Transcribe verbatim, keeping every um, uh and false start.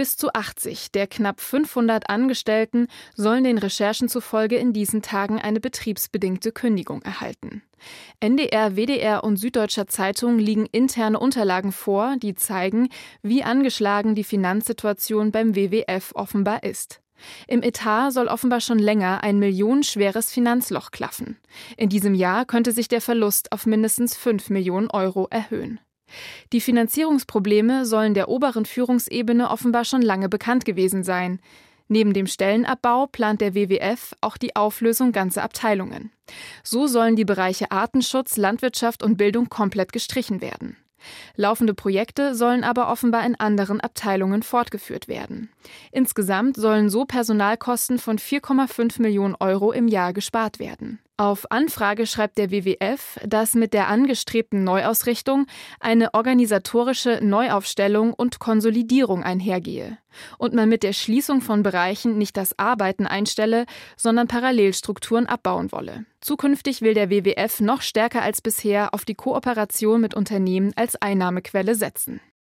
Bis zu achtzig der knapp fünfhundert Angestellten sollen den Recherchen zufolge in diesen Tagen eine betriebsbedingte Kündigung erhalten. N D R, W D R und Süddeutscher Zeitung liegen interne Unterlagen vor, die zeigen, wie angeschlagen die Finanzsituation beim W W F offenbar ist. Im Etat soll offenbar schon länger ein millionenschweres Finanzloch klaffen. In diesem Jahr könnte sich der Verlust auf mindestens fünf Millionen Euro erhöhen. Die Finanzierungsprobleme sollen der oberen Führungsebene offenbar schon lange bekannt gewesen sein. Neben dem Stellenabbau plant der W W F auch die Auflösung ganzer Abteilungen. So sollen die Bereiche Artenschutz, Landwirtschaft und Bildung komplett gestrichen werden. Laufende Projekte sollen aber offenbar in anderen Abteilungen fortgeführt werden. Insgesamt sollen so Personalkosten von vier Komma fünf Millionen Euro im Jahr gespart werden. Auf Anfrage schreibt der W W F, dass mit der angestrebten Neuausrichtung eine organisatorische Neuaufstellung und Konsolidierung einhergehe und man mit der Schließung von Bereichen nicht das Arbeiten einstelle, sondern Parallelstrukturen abbauen wolle. Zukünftig will der W W F noch stärker als bisher auf die Kooperation mit Unternehmen als Einnahmequelle setzen.